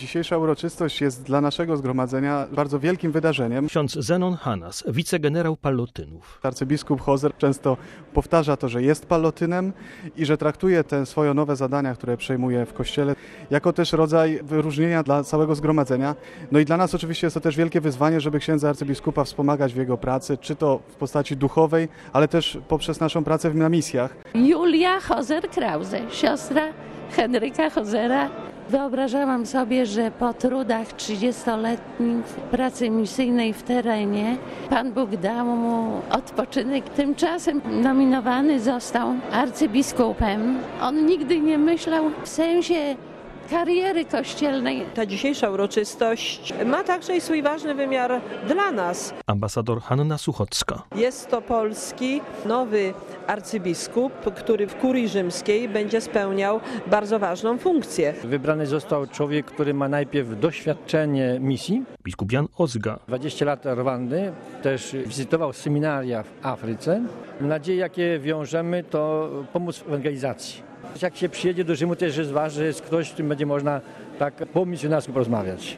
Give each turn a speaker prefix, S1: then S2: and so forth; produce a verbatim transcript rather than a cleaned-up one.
S1: Dzisiejsza uroczystość jest dla naszego zgromadzenia bardzo wielkim wydarzeniem.
S2: Ksiądz Zenon Hanas, wicegenerał Pallotynów.
S1: Arcybiskup Hozer często powtarza to, że jest pallotynem i że traktuje te swoje nowe zadania, które przejmuje w Kościele, jako też rodzaj wyróżnienia dla całego zgromadzenia. No i dla nas oczywiście jest to też wielkie wyzwanie, żeby księdza arcybiskupa wspomagać w jego pracy, czy to w postaci duchowej, ale też poprzez naszą pracę na misjach.
S3: Julia Hozer-Krause, siostra Henryka Hozera. Wyobrażałam sobie, że po trudach trzydziestoletnich pracy misyjnej w terenie Pan Bóg dał mu odpoczynek. Tymczasem nominowany został arcybiskupem. On nigdy nie myślał w sensie kariery kościelnej.
S4: Ta dzisiejsza uroczystość ma także i swój ważny wymiar dla nas.
S2: Ambasador Hanna Suchocka.
S4: Jest to polski nowy arcybiskup, który w kurii rzymskiej będzie spełniał bardzo ważną funkcję.
S5: Wybrany został człowiek, który ma najpierw doświadczenie misji.
S2: Biskup Jan Ozga.
S5: dwadzieścia lat Rwandy, też wizytował seminaria w Afryce. Nadzieje, jakie wiążemy, to pomóc w ewangelizacji. Jak się przyjedzie do Rzymu, też jest ważne, że jest ktoś, z którym będzie można tak po misjonarsku porozmawiać.